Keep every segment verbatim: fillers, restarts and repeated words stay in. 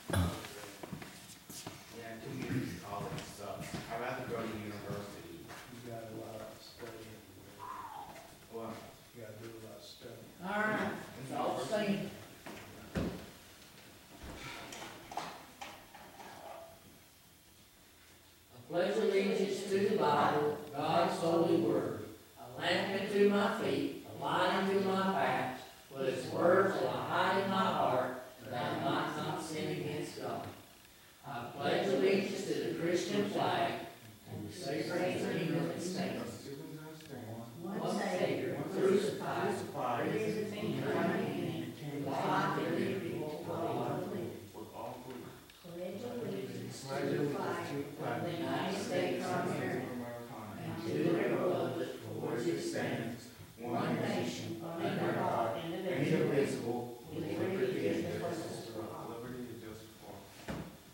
Yeah, community college sucks. I'd rather go to university. You got a lot of studying. Well, You gotta do a lot of studying. All right, it's all same. I pledge allegiance to the Bible, God's holy word, a lamp unto my feet, a light unto my path. With its words will I hide in my heart, that I might not sin against God. I pledge allegiance to the Christian flag, and the sacred name of its saints. One Savior, crucified, risen from the grave, and life and liberty for all to live. with all good. Pledge allegiance to the flag of the United States of America, and to the republic for which it stands, one nation, under God, indivisible, Indivisible, with liberty and justice for all. liberty and justice for all.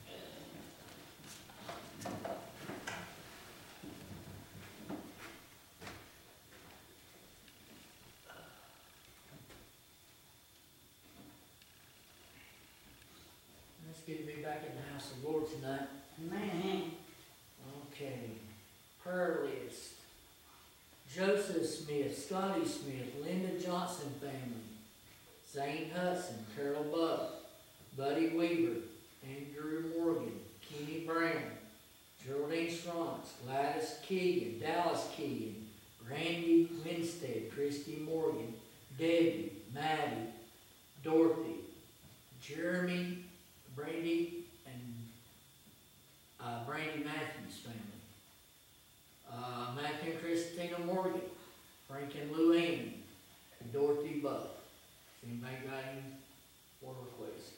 It's good to be back in the house of the Lord tonight. Man, Okay. Prayer list. Joseph Smith, Scotty Smith, Linda Johnson family, Zane Hudson, Carol Buck, Buddy Weaver, Andrew Morgan, Kenny Brown, Geraldine Strauss, Gladys Keegan, Dallas Keegan, Randy Winstead, Christy Morgan, Debbie, Maddie, Dorothy, Jeremy, Brandy, and uh, Brandy Matthews family. Uh, Matthew and Christina Morgan, Frank and Luann, and Dorothy Buck. Anybody got any more requests?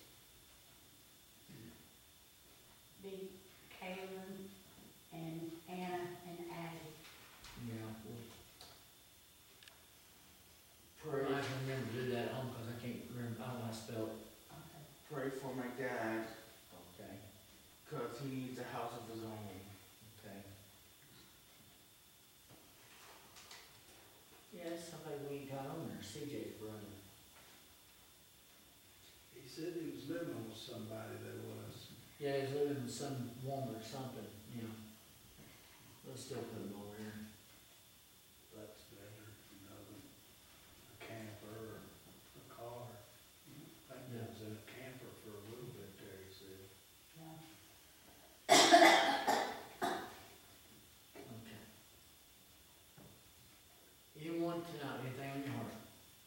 big Kaylin and Anna and Addie. Yeah. Pray, I can remember to do that at home because I can't remember, I don't know how to spell it. Okay. Pray for my dad, Okay. cause he needs a house of his own. Okay. Yeah, that's somebody we ain't got on there, C J's brother. He said he was living with somebody that was. Yeah, he's living with some woman or something, you know. We'll still put him over here. That's better, you know, than a camper or a car. I think he was in a camper for a little bit there, he said. Yeah. Okay. Anyone tonight, anything on your heart?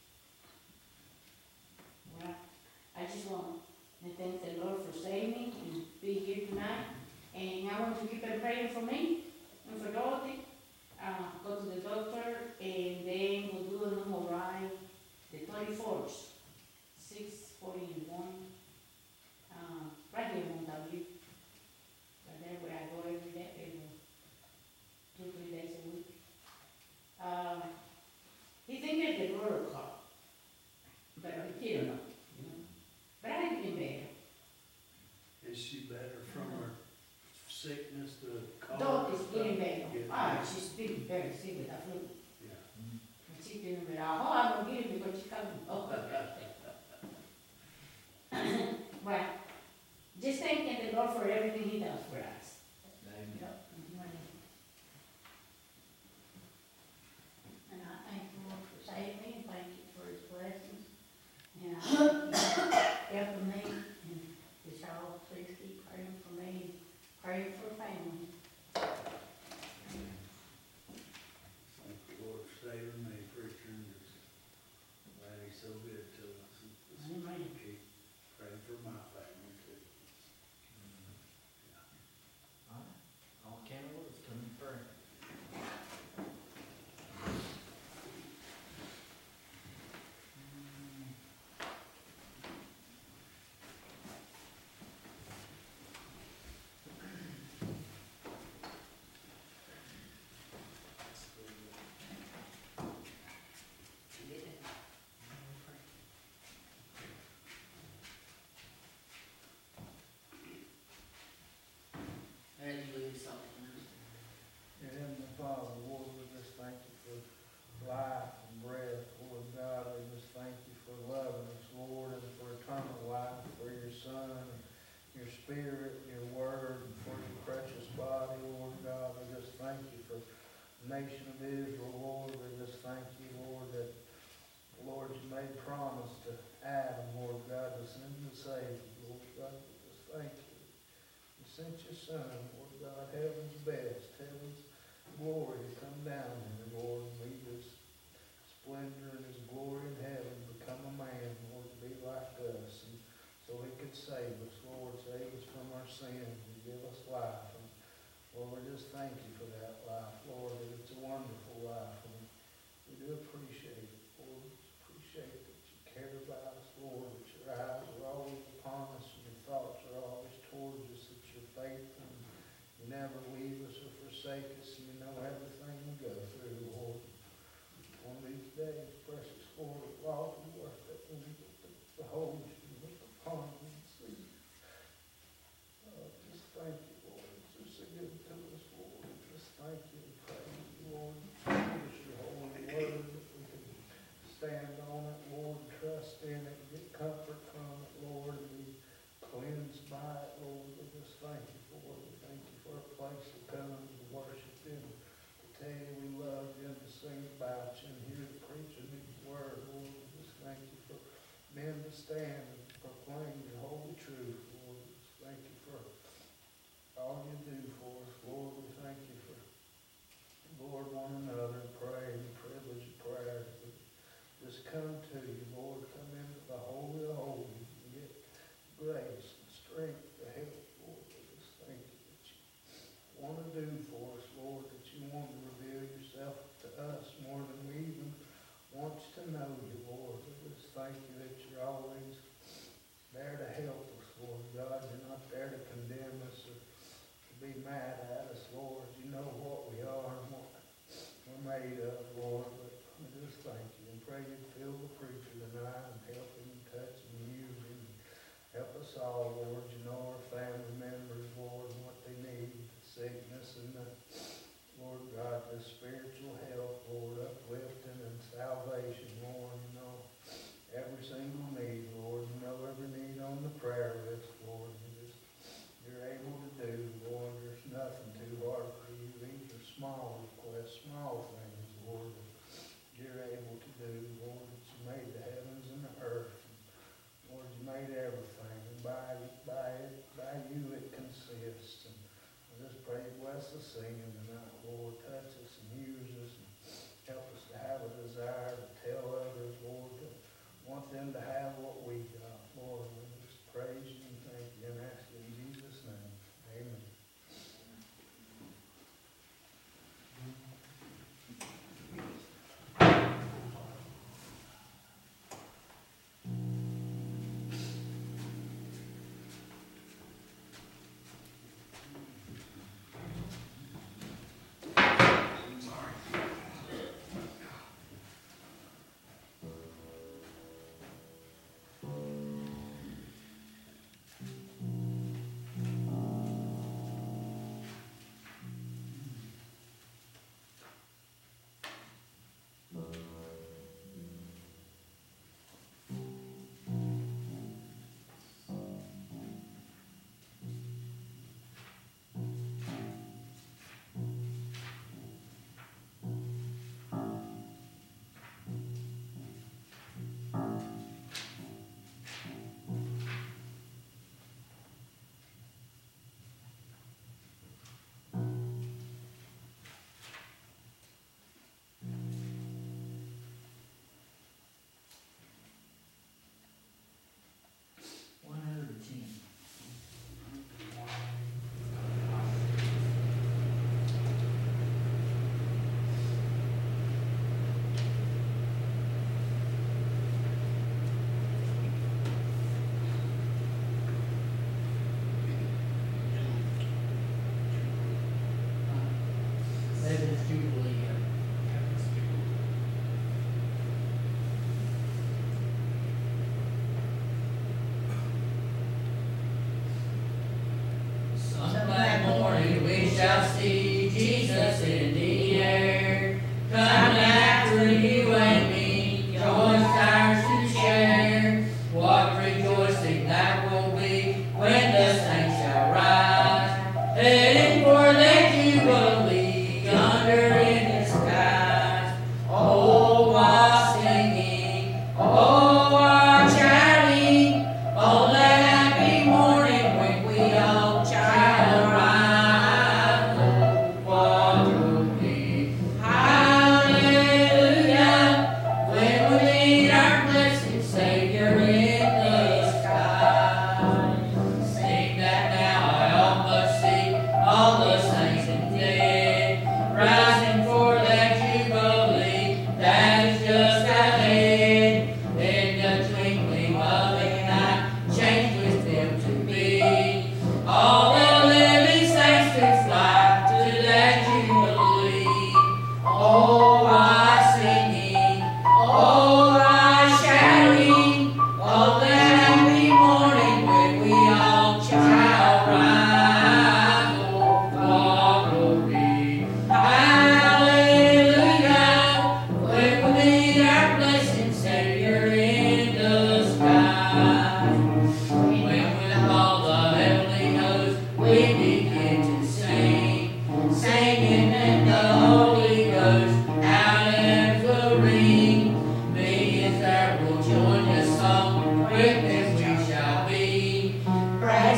Well, I just want to thank the Lord for saving me and be here tonight. And I want to keep on praying for me and for Dorothy. Uh, go to the doctor and then we'll do an M R I the thirty-fourth, six forty-one. Uh, right here in Montague. Right there where I go every day, every two, three days a week. Um, he think it's the roller car. But I don't know, you know. But I ain't been better. Is she better from her sickness to car? Dorothy's getting better. Getting Ah, better. she's been very sick with the flu. Yeah. And she's getting better. Oh, I'm gonna get it because she's coming. Oh. Well, just thanking the Lord for everything he does for us. Amen. Yep. And I thank the Lord for saving me and thank you for his blessings. And I thank you for helping me and just all please keep praying for me and praying for family. Thank the Lord for saving me, preacher, and just glad he's so good to us. And just Amen. keep praying for my family too. spirit, your word, and for your precious body, Lord God. We just thank you for the nation of Israel, Lord. We just thank you, Lord, that, Lord, you made promise to Adam, Lord God, to send the Savior, Lord God. We just thank you. You sent your Son, Lord God, heaven's best, heaven's glory to come down here, Lord, and leave his splendor and his glory in heaven, become a man, Lord, to be like us, and so he could save us, Lord, save us from our sins and give us life. And Lord, we just thank you for that life, Lord, that it's a wonderful life, and we do appreciate it, Lord. We appreciate that you care about us, Lord, that your eyes are always upon us, and your thoughts are always towards us, that you're faithful, and you never leave us or forsake us, and you know everything we go through, Lord. One of these days, precious Lord, it will all be worth it when we get to behold you and look upon you and see you. Uh, just thank you, Lord. It's just so good to us, Lord. Just thank you and praise you, Lord. Give us your holy word that we can stand on it, Lord, and trust in it, and get comfort from it, Lord, and be cleansed by it, Lord. We just thank you for it. We thank you for a place to come to worship you, to tell you we love you, and to sing about you, and hear the preacher of your word, Lord. We just thank you for men to stand and proclaim your holy truth, Lord. We just thank you for all you do for us, Lord. We thank you for, Lord, one another, pray, and the privilege of prayer. We just come to you, Lord. Come into the holy of holies and get grace and strength to help, Lord. We just thank you that you want to do for us, Lord, that you want to reveal yourself to us more than we even want to know you, Lord. We just thank you that you're always there to help us, Lord God. You're not there to condemn us or to be mad at us, Lord. You know what we are and what we're made of, Lord. But we just thank you and pray you fill the preacher tonight and help him and touch him and use him. Help us all, Lord. You know our family members, Lord, and what they need, the sickness and the, Lord God, the spiritual health, Lord, uplifting and salvation, Lord. You know every single need, Lord. You know every need on the prayer list, Lord. You just, you're able to do, Lord. There's nothing too hard for you. These are small requests, small things, Lord, that you're able to do, Lord. That you made the heavens and the earth. Lord, you made everything, and by, by, it, by you it consists. And I just pray you bless the singing tonight, Lord. Touch us and use us, and help us to have a desire to tell others, Lord, to want them to have what we got, Lord. We just praise you and thank you and ask you in Jesus' name. Amen. Sorry.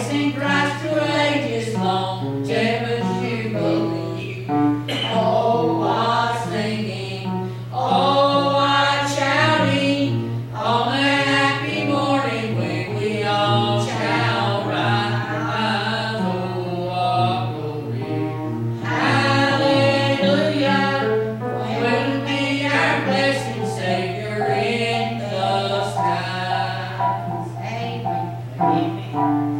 sing Christ to ages long, Shepherd's Jubilee. Oh, what singing, oh, what shouting, on that happy morning when we all shall rise. Oh, what glory, hallelujah, will be our blessed Savior in the skies. Amen. Amen.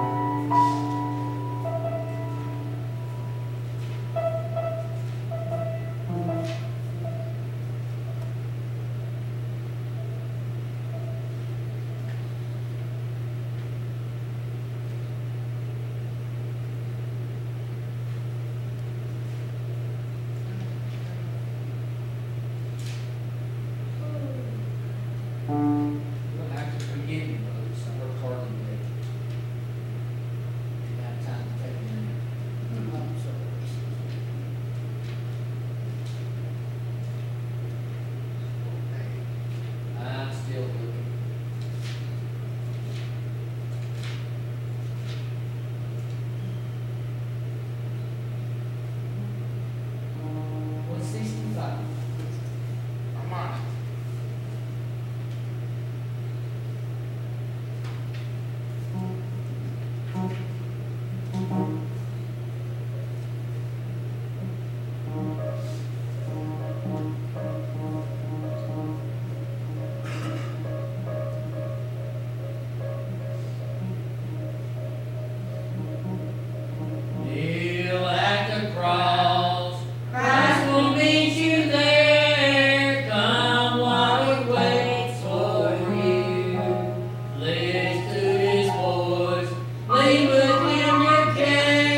We'll have to forgive you, brother, so work hard today. You have time to take a minute. I'm sorry. I'm still looking. One sixty-five. I'm on it. Kneel at the cross, Christ will meet you there. Come while He waits for you. Listen to His voice, leave with Him your care.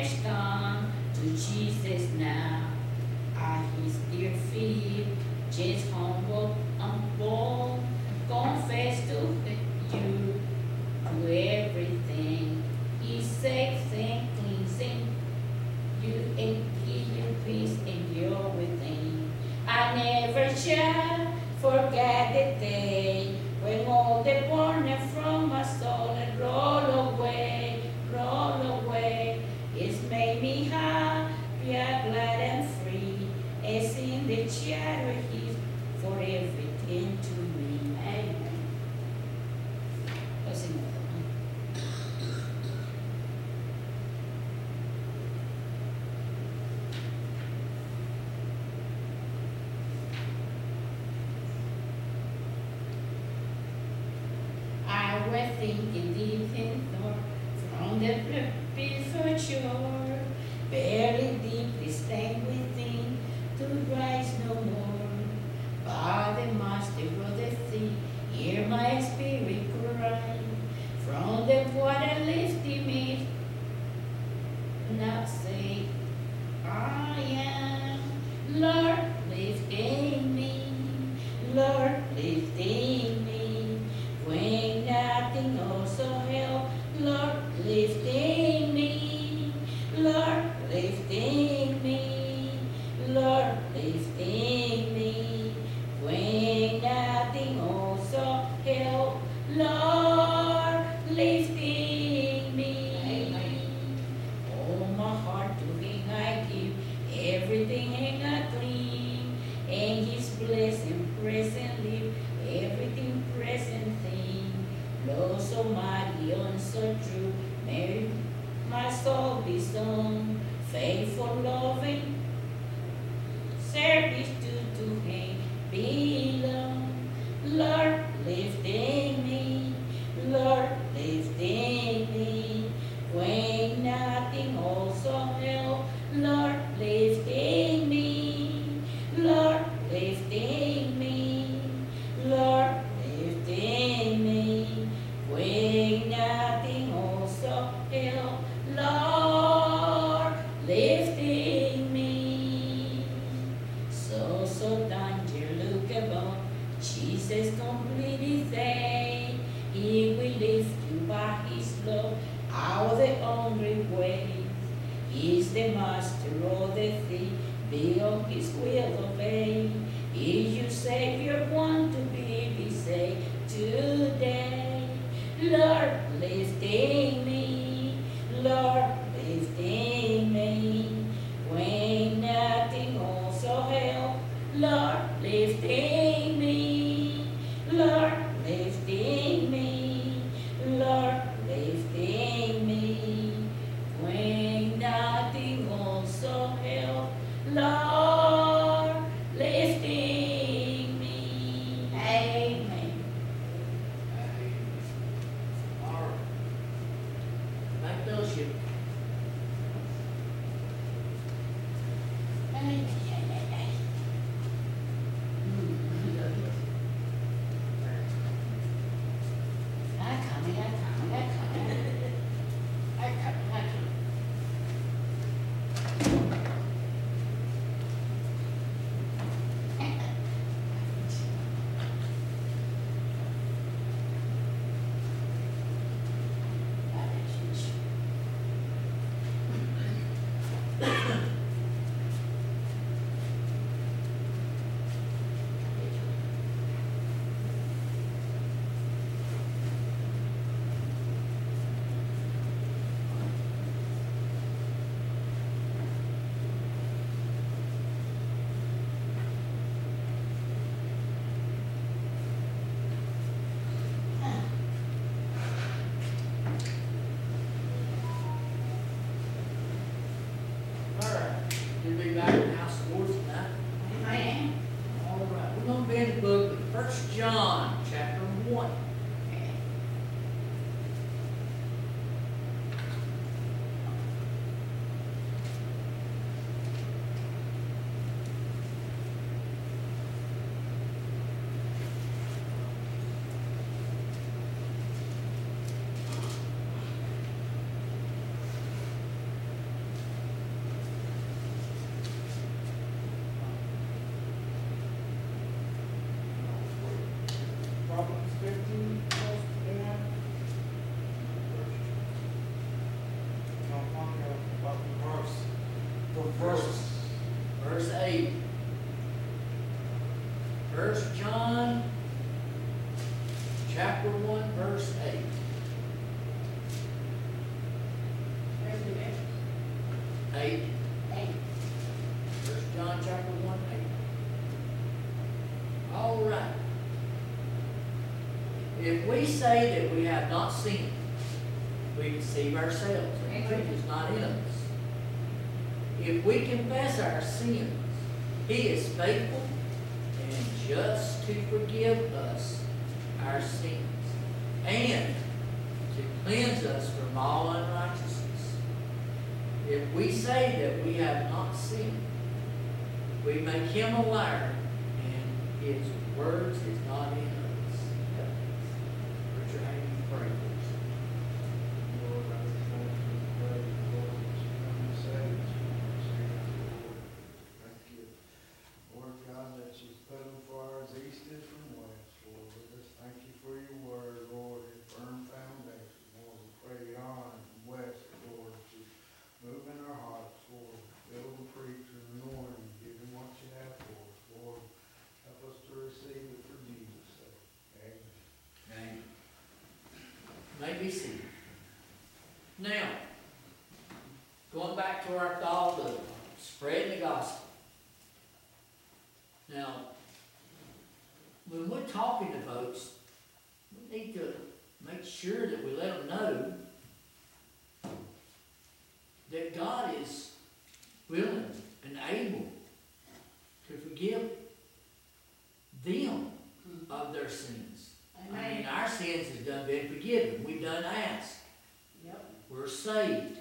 sinners come to Jesus now. At his dear feet, just humble and bold, confess to you, to everything. He saves and cleansing you and give you peace in your within. I never shall forget the day when all the burden from my soul and roll away, roll away. It's made me happy, glad and free. As in the shadow he's for everything to me. Amen. Let's sing another one. I was thinking deep in thought from the before shore, barely deeply stained within, to rise no more. By the master of the sea, hear my spirit cry, from the water lifted me. Now say, I am, Lord, lifting me, Lord, lifting me, when nothing also help, Lord, lifting me, Lord, lifting me, Lord, lifting me, when nothing also help, Lord, lifting me. Amen. Oh, my heart to Him I give, everything Him I clean, and His blessing present live, everything present thing. Lord so mighty and so true, may my soul be sung, faithful, loving, service to, to Him belong. Lord, lifting me, Lord, lifting me, when nothing also help, Lord, lifting me, Lord, lifting me, Lord, lifting me, when nothing also help, Lord, lifting me. So, so danger, look about, Jesus completed day. He will lift you by His love out the hungry ways. He's the master of the thief, beyond His will obey. If you Savior want to be, be saved today. Lord, lifting me, Lord, lifting me, when nothing also help, Lord, lifting me, Lord, lifting me, Lord, lifting me, when nothing also help, Lord, lifting me. Amen. All right. Back to you. Amen. I come, I come, I come. I come, I come. All right. eight. Eight. First John chapter one, eight. All right. If we say that we have not sinned, we deceive ourselves, and the truth is not in us. If we confess our sins, He is faithful and just to forgive us our sins and to cleanse us from all unrighteousness. If we say that we have not sinned, we make Him a liar, and His words is not in us. Put your hand in prayer, please. Lord, I just thank you and praise you, Lord, that you come and save us from our sins, Lord. Thank you, Lord God, that you put them far as east is from west, Lord. We just thank you for your word, Lord, your firm foundation, Lord. We pray you honor and bless it, Lord, that you move in our hearts, Lord. Fill the preacher in the morning, give him what you have for us, Lord. Help us to receive it for Jesus' sake. Amen. Amen. May be seated. Now, going back to our thought of spreading the gospel. Now, when we're talking to folks, we need to make sure that we let them know that God is willing and able to forgive them of their sins. I mean, Amen. our sins has done been forgiven. We've done asked. Yep. We're saved.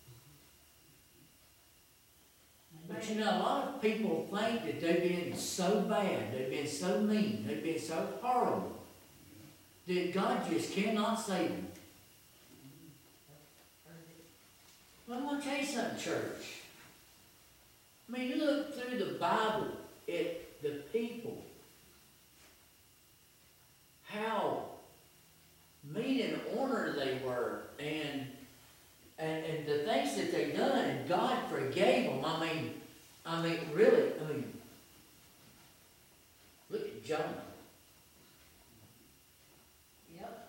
But you know, a lot of people think that they've been so bad, they've been so mean, they've been so horrible, that God just cannot save them. Well, I'm going to tell you something, church. I mean, you look through the Bible at the people, how mean and ornery they were, and and and the things that they done, and God forgave them. I mean, I mean, really, I mean, look at Jonah. Yep.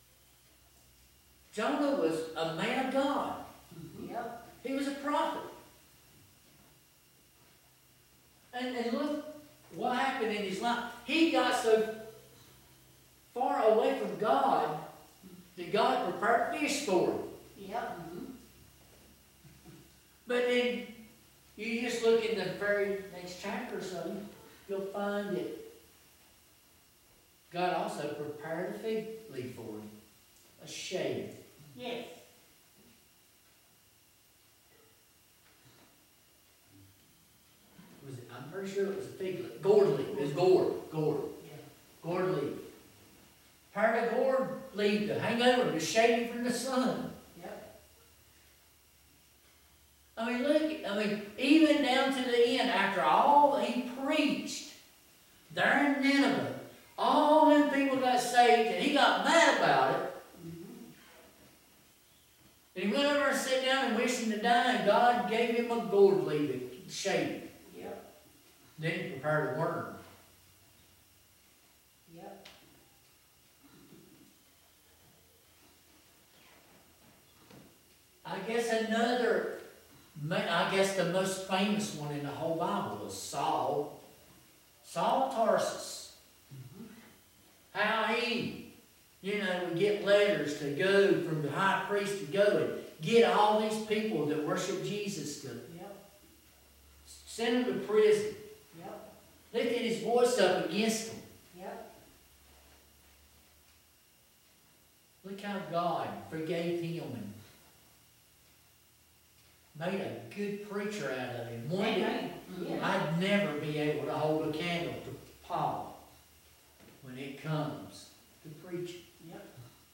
Jonah was a man of God. Yep. He was a prophet. And, and look what happened in his life. He got so far away from God that God prepared fish for him. Yep. But then you just look at the very next chapter or so, you'll find that God also prepared a fig leaf for him, a shade. Yes. Was it, I'm pretty sure it was a fig leaf. Gourd leaf. It was gourd. Gourd. Gourd leaf. Prepared a gourd leaf to hang over him, to shade him from the sun. Yep. I mean, look, I mean, even down to the end, after all that he preached there in Nineveh, all them people got saved, and he got mad about it. And he went over and sat down and wished him to die, and God gave him a gourd leaf to shade him. Yep. Then he prepared a worm. Yep. I guess another, I guess the most famous one in the whole Bible was Saul. Saul of Tarsus. How he, you know, would get letters to go from the high priest to go and get all these people that worship Jesus to Yep. send them to prison. Yep. Lifted his voice up against them. Yep. Look how God forgave him and made a good preacher out of him. One that Amen. Yes. I'd never be able to hold a candle to Paul when it comes to preaching. Yep.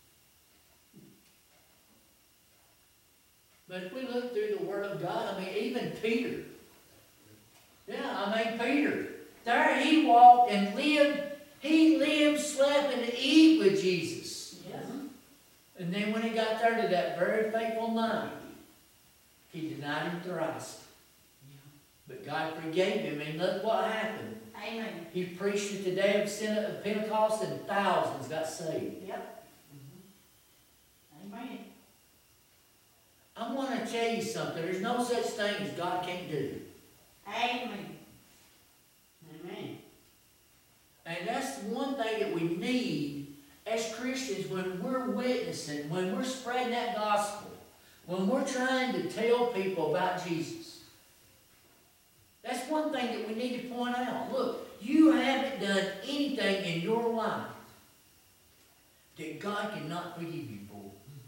But if we look through the Word of God, I mean, even Peter. Yeah, I mean, Peter. There he walked and lived, he lived, slept, and ate with Jesus. Yes. And then when he got there to that very fateful night, he denied him thrice. But God forgave him, and look what happened. Amen. He preached at the day of Pentecost, and thousands got saved. Yep. Amen. I want to to tell you something. There's no such thing as God can't do. Amen. Amen. And that's one thing that we need as Christians when we're witnessing, when we're spreading that gospel, when we're trying to tell people about Jesus. That's one thing that we need to point out. Look, you haven't done anything in your life that God cannot forgive you for.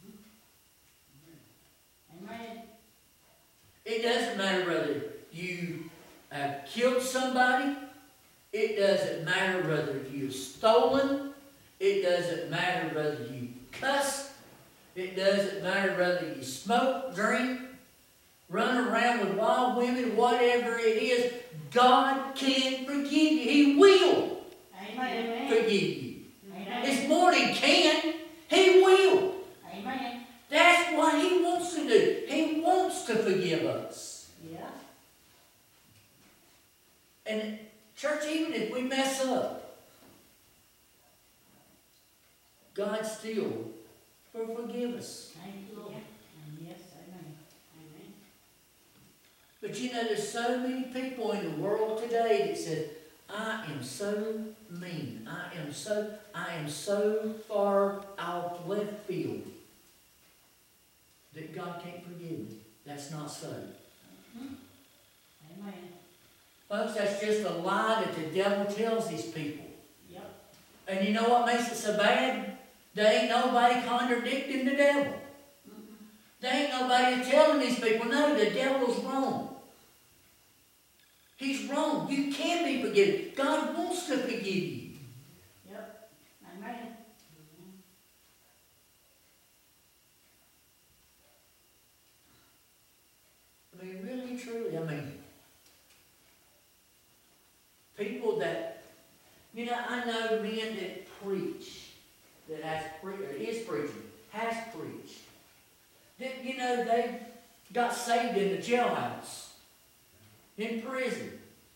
Amen. It doesn't matter whether you have killed somebody. It doesn't matter whether you've stolen. It doesn't matter whether you cuss. It doesn't matter whether you smoke, drink, run around with wild women, whatever it is. God can forgive you. He will Amen. forgive you. Amen. It's more than can. He will. Amen. That's what He wants to do. He wants to forgive us. Yeah. And church, even if we mess up, God still will forgive us. Thank you, Lord. And yes, amen. Amen. But you know, there's so many people in the world today that says, I am so mean. I am so, I am so far out left field that God can't forgive me. That's not so. Mm-hmm. Amen. Folks, that's just a lie that the devil tells these people. Yep. And you know what makes it so bad? There ain't nobody contradicting the devil. Mm-hmm. There ain't nobody telling these people, no, the devil's wrong. He's wrong. You can be forgiven. God wants to forgive you. Yep. Amen. I mean, really, truly, I mean, people that, you know, I know men that preach, that has pre- or is preaching, has preached, that, you know, they got saved in the jailhouse, in prison.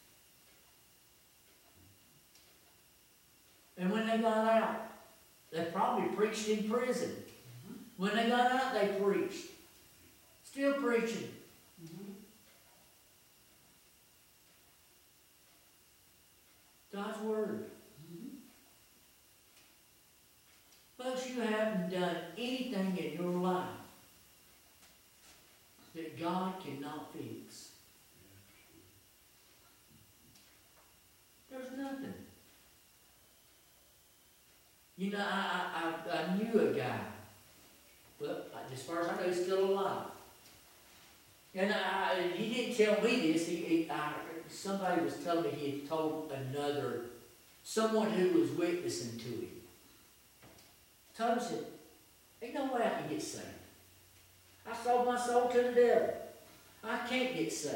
And when they got out, they probably preached in prison. When they got out, they preached. Still preaching. Mm-hmm. God's Word. Mm-hmm. Folks, you haven't done anything in your life that God cannot fix. There's nothing. You know, I, I, I, I knew a guy, well, as far as I know, he's still alive. And I, he didn't tell me this. He, he, I, somebody was telling me he had told another, someone who was witnessing to him. Told him, said, ain't no way I can get saved. I sold my soul to the devil. I can't get saved.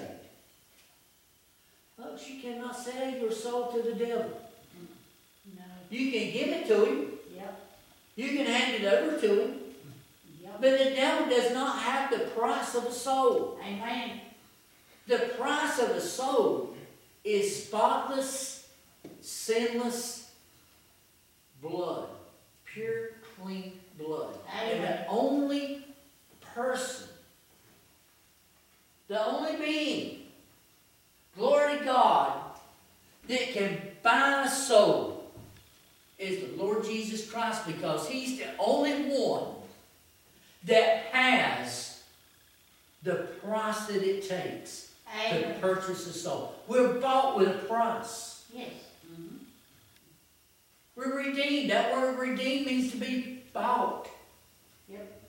Folks, you cannot sell your soul to the devil. No. You can give it to him. Yep. You can hand it over to him. Yep. But the devil does not have the price of a soul. Amen. The price of a soul is spotless, sinless blood. Pure, clean blood. And Amen. the only person, the only being, glory to God, that can buy a soul is the Lord Jesus Christ, because He's the only one that has the price that it takes to Amen. purchase a soul. We're bought with a price. Yes. Mm-hmm. We're redeemed. That word redeemed means to be bought. Yep.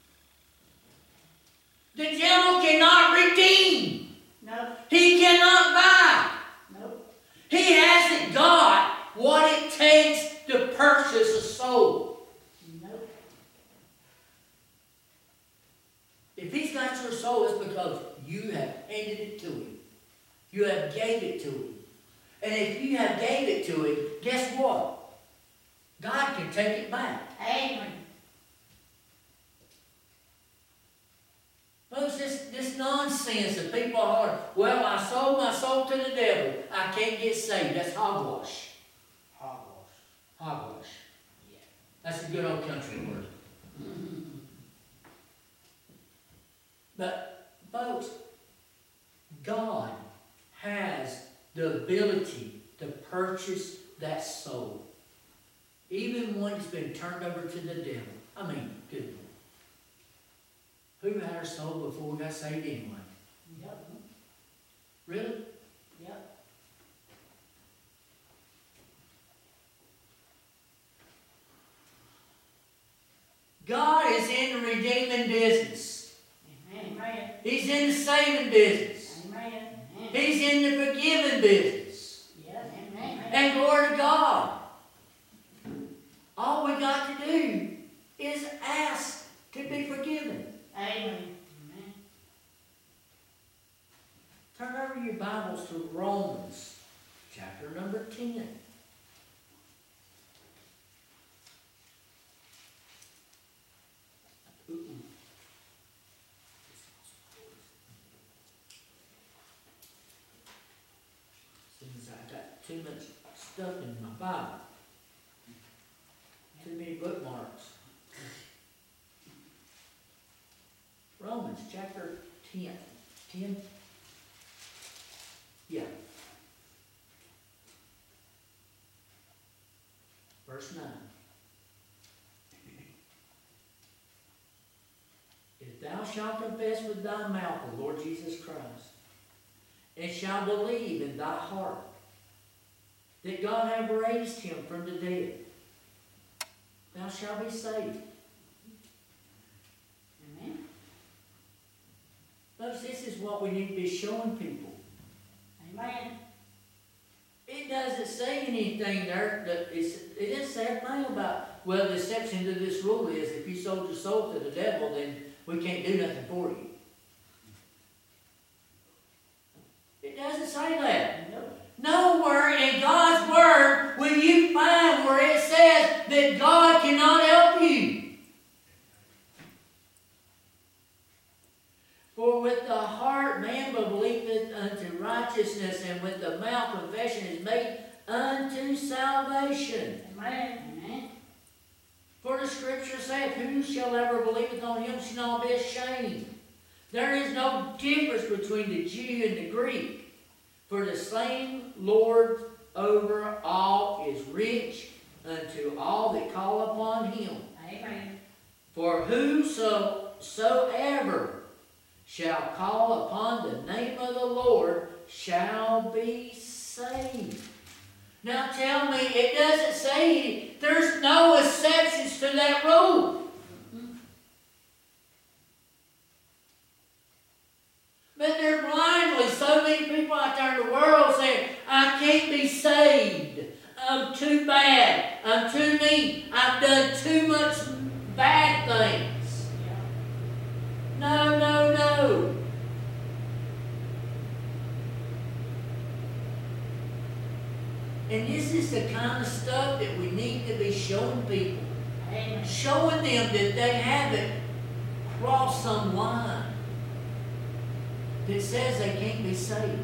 The devil cannot redeem. No. He cannot buy. Nope. He hasn't got what it takes to purchase a soul. Nope. If He's got your soul, it's because you have handed it to Him. You have gave it to Him. And if you have gave it to Him, guess what? God can take it back. Amen. Folks, this, this nonsense that people are, well, I sold my soul to the devil. I can't get saved. That's hogwash. Hogwash. Hogwash. Yeah. That's a good old country word. But Folks, God has the ability to purchase that soul. Even when it's been turned over to the devil. I mean, good Lord. Who had our soul before we got saved anyway? Yep. Really? Yep. God is in the redeeming business. Amen. He's in the saving business. Amen. He's in the forgiving business. Yes. Amen. And glory to God. All we got to do is ask to be forgiven. Amen. Turn over your Bibles to Romans, chapter number ten. Ooh. Since I got too much stuff in my Bible, too many bookmarks. Romans chapter ten. ten? Yeah. Verse nine. If thou shalt confess with thy mouth the Lord Jesus Christ, and shalt believe in thy heart that God hath raised him from the dead, thou shalt be saved. Amen. Folks, this is what we need to be showing people. Amen. It doesn't say anything there that it's, it didn't say a thing about, well, the exception to this rule is if you sold your soul to the devil, then we can't do nothing for you. It doesn't say that. No. Nowhere in God's Word will you find where it says that God cannot help you. For with the heart man believeth unto righteousness, and with the mouth confession is made unto salvation. Amen. Amen. For the Scripture saith, who shall ever believeth on him shall not be ashamed. There is no difference between the Jew and the Greek. For the same Lord over all is rich unto all that call upon him. Amen. For whosoever shall call upon the name of the Lord shall be saved. Now tell me, it doesn't say, there's no exceptions to that rule. But they're blindly, so many people out there in the world saying, I can't be saved. I'm too bad. I'm too mean. I've done too much bad things. No, no, no. And this is the kind of stuff that we need to be showing people. Amen. Showing them that they haven't crossed some line that says they can't be saved.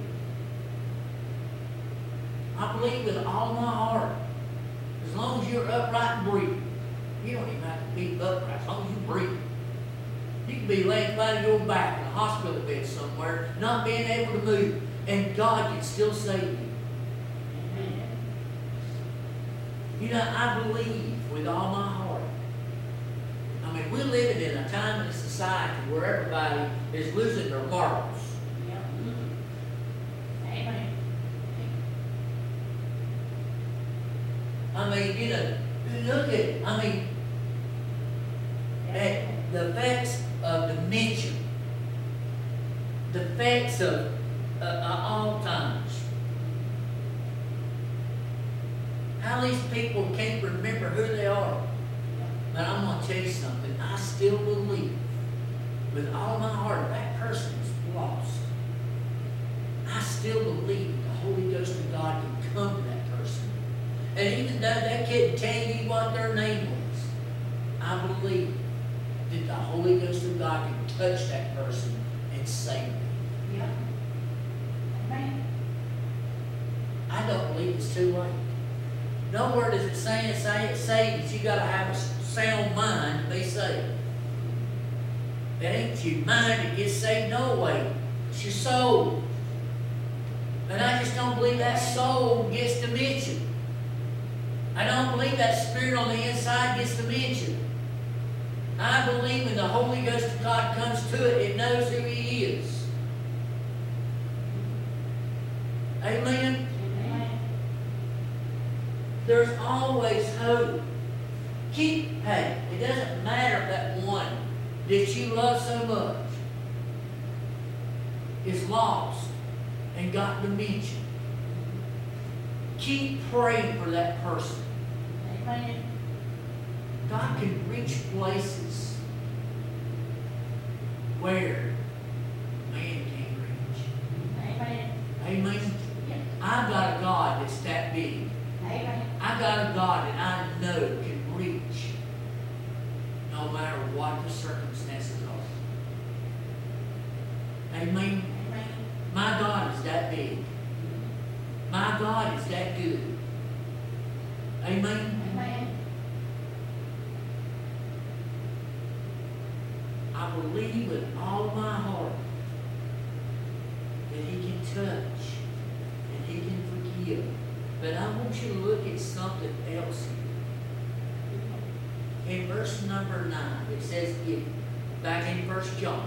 I believe with all my heart, as long as you're upright and breathing, you don't even have to be upright, as long as you breathe. You can be laying flat on your back in a hospital bed somewhere, not being able to move, and God can still save you. Amen. You know, I believe with all my heart. I mean, we're living in a time in a society where everybody is losing their marbles. Yep. Amen. I mean, you know, look at it. I mean, at the effects of dementia, the effects of uh, uh, Alzheimer's. How these people can't remember who they are. But I'm going to tell you something. I still believe with all my heart that person is lost. I still believe the Holy Ghost of God can come to that person. And even though they couldn't tell you what their name was, I believe that the Holy Ghost of God can touch that person and save them. Yep. Amen. I don't believe it's too late. Nowhere does it say it say it say that you got to have a sound mind to be saved. It ain't your mind that gets saved no way. It's your soul. And I just don't believe that soul gets to mention. I don't believe that spirit on the inside gets to mention. I believe when the Holy Ghost of God comes to it, it knows who He is. Amen? Amen. There's always hope. Keep, hey, it doesn't matter if that one that you love so much is lost and got dementia. Keep praying for that person. Amen. God can reach places where man can't reach. Amen. Amen? Yeah. I've got a God that's that big. Amen. I've got a God that I know can reach no matter what the circumstances are. Amen? Amen. My God is that big. My God is that good. Amen? Amen. I believe with all my heart that He can touch and He can forgive. But I want you to look at something else here. In verse number nine, it says, if, back in First John,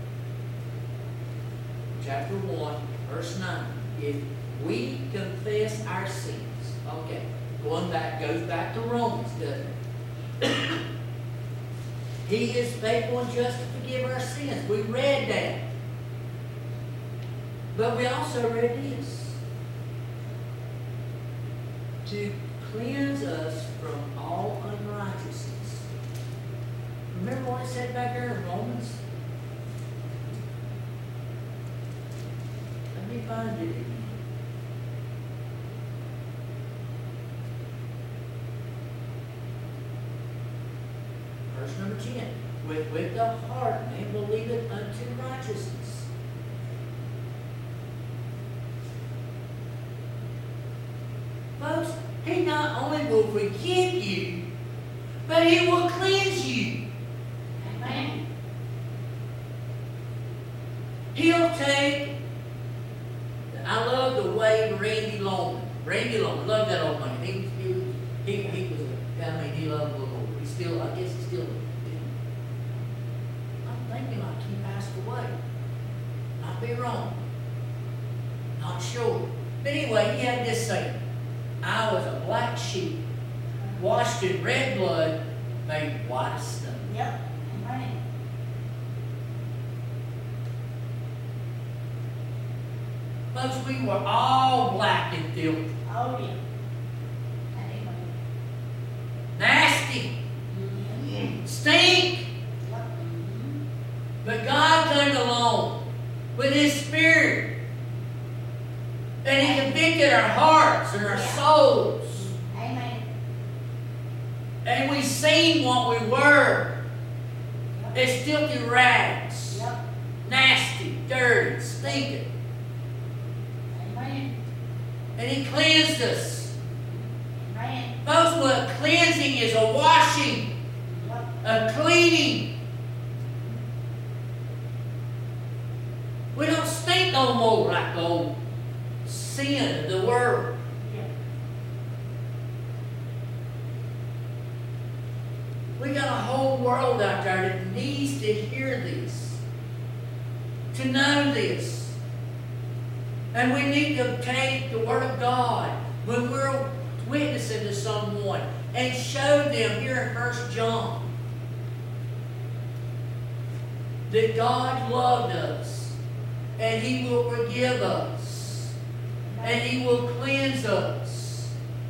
chapter one, verse nine, if we confess our sins, okay, going back, goes back to Romans, doesn't it? He is faithful and just to forgive our sins. We read that. But we also read this. To cleanse us from all unrighteousness. Remember what it said back there in Romans? Let me find it again. Verse number ten. With, with the heart man believeth unto righteousness. Folks, He not only will forgive you, but He will cleanse you. Amen. He'll take, I love the way Randy Longman, Randy Longman, love that old man. He, he, he, he was, a, I mean, he loved the Lord. He still, I guess he still, I'm thinking like he passed away. Not be wrong. Not sure. But anyway, he had this saying, I was a black sheep, washed in red blood, made white as snow. Yep. Amen. Folks, we were all black and filthy. Oh, yeah. Amen. Nasty. Mhm. Stink. Yep. Mhm. But God came along with His Spirit. And He convicted our hearts and our Yeah. souls. Amen. And we seen what we were. Yep. As filthy rags. Yep. Nasty, dirty, stinking. Amen. And He cleansed us. Amen. Folks, what cleansing is a washing, Yep. a cleaning. We don't stink no more like the old sin of the world. Yep. We got a whole world out there that needs to hear this, to know this. And we need to take the Word of God when we're witnessing to someone and show them here in First John that God loved us and He will forgive us and He will cleanse us.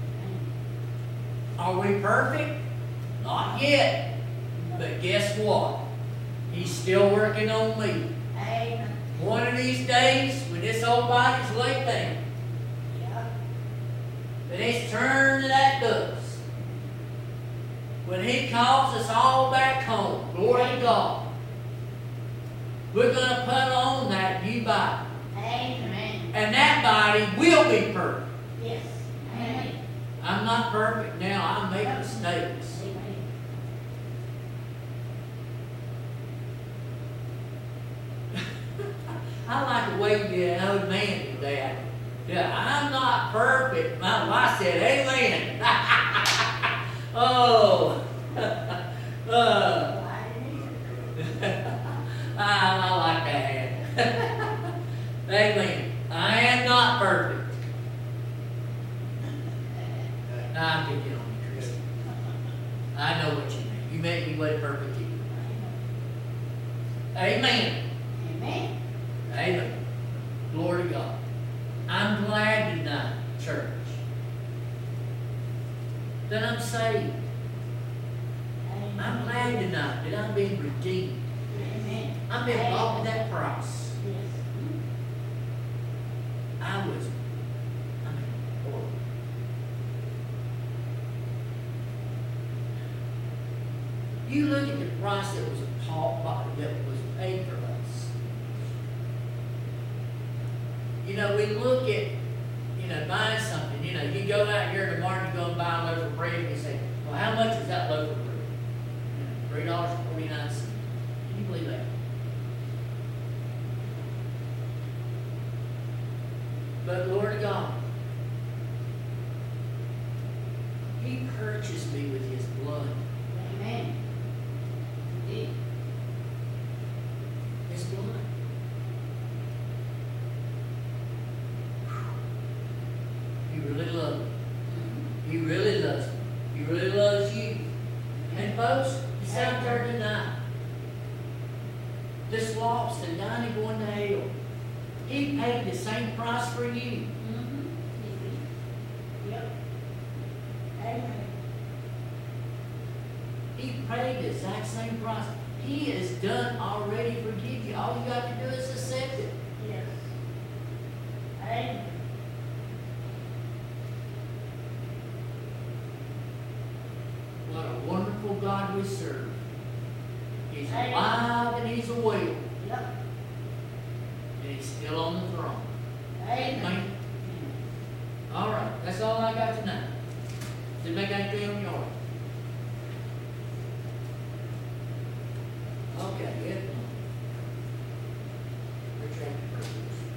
Are we perfect? Not yet. But guess what? He's still working on me. Amen. One of these days, when this old body's laid down, Yep. when it's turned to that dust, when He calls us all back home, glory to God, we're going to put on that new body. Amen. And that body will be perfect. Yes. Amen. I'm not perfect now. I make mistakes. Amen. the way an old man did that. Yeah, I'm not perfect. My wife said, amen. Oh. uh, I, I like that. Amen. I am not perfect. No, I'm picking on you, Chris. I know what you mean. You may be way perfect either. Amen. Amen. Amen. Glory to God. I'm glad tonight, church, that I'm saved. I'm glad tonight that I'm being redeemed. Amen. I've been bought with that price. Yes. I was, I mean, horrible. You look at the price that was bought, that was paid for us. You know, we look at, you know, buying something. You know, you go out here in the market, you go and buy a loaf of bread, and you say, well, how much is that loaf of bread? You know, three dollars and forty-nine cents. Can you believe that? But Lord God, He purchased me with His blood. Amen. Indeed. His blood. He really loves me. He really loves me. He really loves you. And folks, it's out there tonight. This lost and dying and going to hell. He paid the same price for you. Mm-hmm. Yep. Amen. He paid the exact same price. He has done already forgive you. All you got to do is accept it. Yes. Amen. What a wonderful God we serve. He's Amen. alive and He's well. Yep. And He's still on the throne. Amen. Amen. All right, that's all I got tonight. Did make anything on your heart? Okay, yeah. Retract the purpose.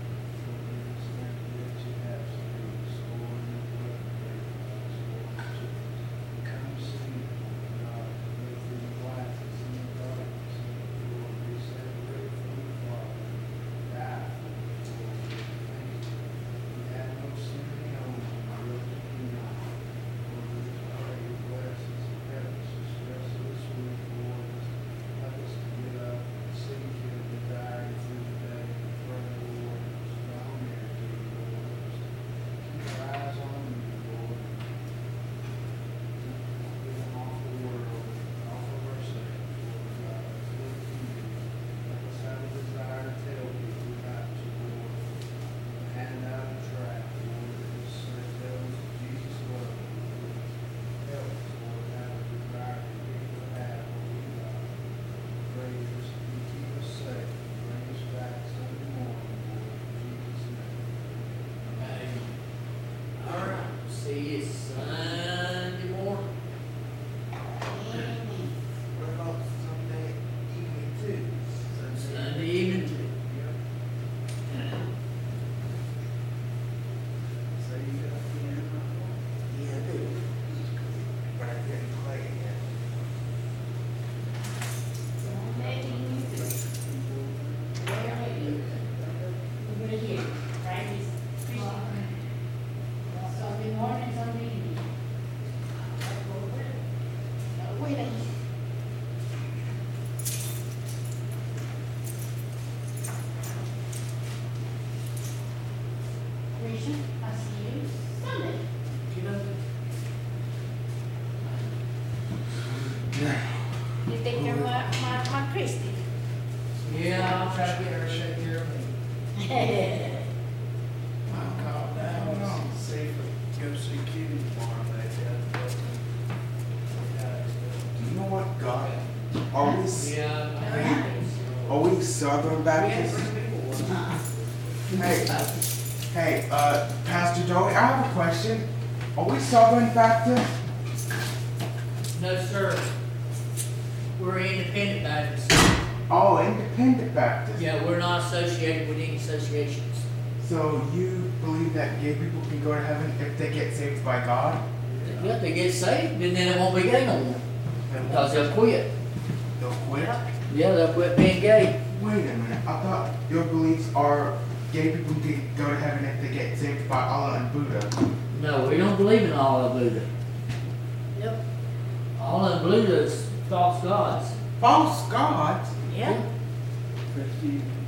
You think you're my, my, my Christy? Yeah, I'll try to get her to shake care of me. I'm called down, see if we go see Kitty tomorrow, maybe. You know what, God? Are we, s- Yeah. are we Southern Baptist? Hey, hey, uh, Pastor Joey, I have a question. Are we Southern Baptist? No, sir. We're independent Baptists. Oh, independent Baptist. Yeah, we're not associated with any associations. So you believe that gay people can go to heaven if they get saved by God? Yeah, they get saved, and then it won't be gay no more, Then because they'll quit. they'll quit? Yeah, they'll quit being gay. Wait a minute. I thought your beliefs are gay people can go to heaven if they get saved by Allah and Buddha. No, we don't believe in Allah and Buddha. Yep. Allah and Buddha is false gods. False gods? Yeah. Christy,